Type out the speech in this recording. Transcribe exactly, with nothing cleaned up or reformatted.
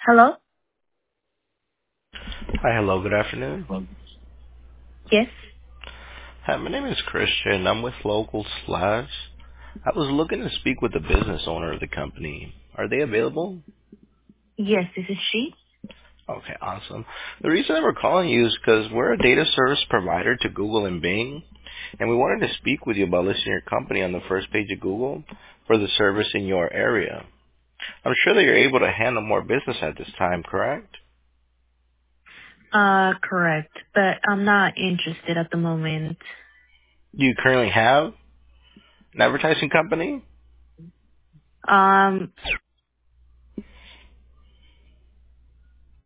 Hello? Hi, hello, good afternoon. Yes. Hi, my name is Christian. I'm with Local Slash. I was looking to speak with the business owner of the company. Are they available? Yes, this is she. Okay, awesome. The reason that we're calling you is because we're a data service provider to Google and Bing, and we wanted to speak with you about listing your company on the first page of Google for the service in your area. I'm sure that you're able to handle more business at this time, correct? Uh, correct. But I'm not interested at the moment. Do you currently have an advertising company? Um,